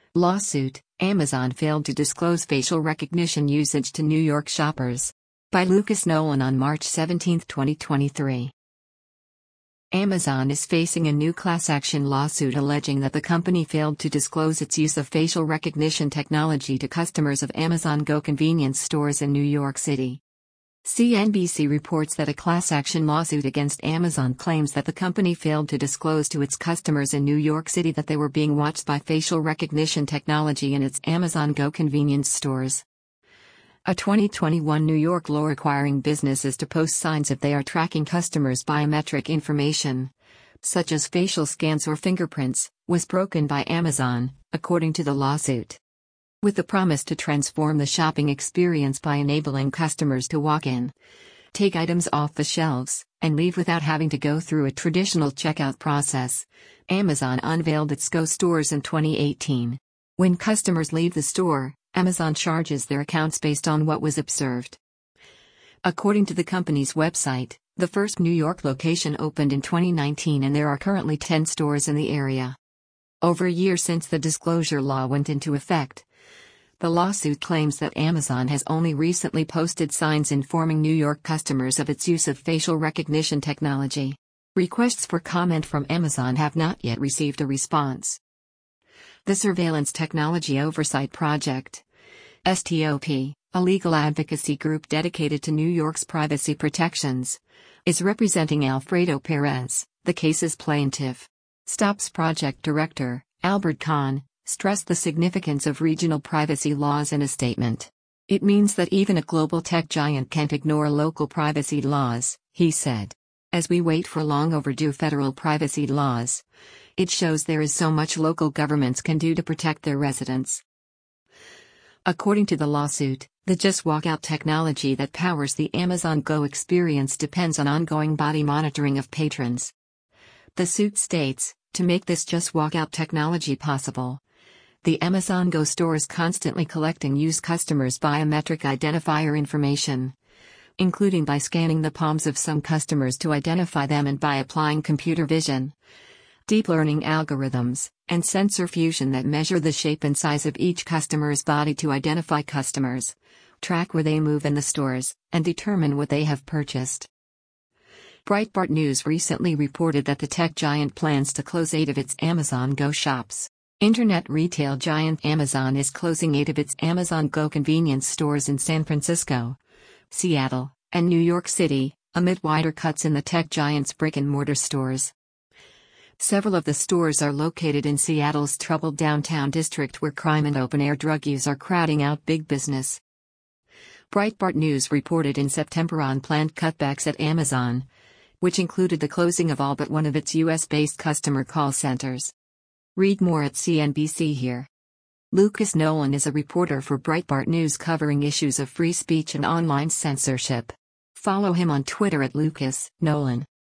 Lawsuit: Amazon failed to disclose facial recognition usage to New York shoppers. By Lucas Nolan on March 17, 2023. Amazon is facing a new class action lawsuit alleging that the company failed to disclose its use of facial recognition technology to customers of Amazon Go convenience stores in New York City. CNBC reports that a class action lawsuit against Amazon claims that the company failed to disclose to its customers in New York City that they were being watched by facial recognition technology in its Amazon Go convenience stores. A 2021 New York law requiring businesses to post signs if they are tracking customers' biometric information, such as facial scans or fingerprints, was broken by Amazon, according to the lawsuit. With the promise to transform the shopping experience by enabling customers to walk in, take items off the shelves, and leave without having to go through a traditional checkout process, Amazon unveiled its Go stores in 2018. When customers leave the store, Amazon charges their accounts based on what was observed. According to the company's website, the first New York location opened in 2019 and there are currently 10 stores in the area. Over a year since the disclosure law went into effect, the lawsuit claims that Amazon has only recently posted signs informing New York customers of its use of facial recognition technology. Requests for comment from Amazon have not yet received a response. The Surveillance Technology Oversight Project, STOP, a legal advocacy group dedicated to New York's privacy protections, is representing Alfredo Perez, the case's plaintiff. STOP's project director, Albert Kahn, stressed the significance of regional privacy laws in a statement. It means that even a global tech giant can't ignore local privacy laws, he said. As we wait for long overdue federal privacy laws, it shows there is so much local governments can do to protect their residents. According to the lawsuit, the Just Walk Out technology that powers the Amazon Go experience depends on ongoing body monitoring of patrons. The suit states, to make this Just Walk Out technology possible, the Amazon Go store is constantly collecting used customers' biometric identifier information, including by scanning the palms of some customers to identify them and by applying computer vision, deep learning algorithms, and sensor fusion that measure the shape and size of each customer's body to identify customers, track where they move in the stores, and determine what they have purchased. Breitbart News recently reported that the tech giant plans to close 8 of its Amazon Go shops. Internet retail giant Amazon is closing 8 of its Amazon Go convenience stores in San Francisco, Seattle, and New York City, amid wider cuts in the tech giant's brick-and-mortar stores. Several of the stores are located in Seattle's troubled downtown district where crime and open-air drug use are crowding out big business. Breitbart News reported in September on planned cutbacks at Amazon, which included the closing of all but one of its U.S.-based customer call centers. Read more at CNBC here. Lucas Nolan is a reporter for Breitbart News covering issues of free speech and online censorship. Follow him on Twitter at Lucas Nolan.